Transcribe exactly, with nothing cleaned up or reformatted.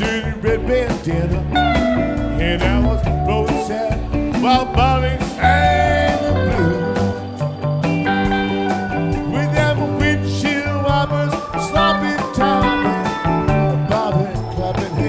pretty red bandana, and I was blowing sad while Bobby sang.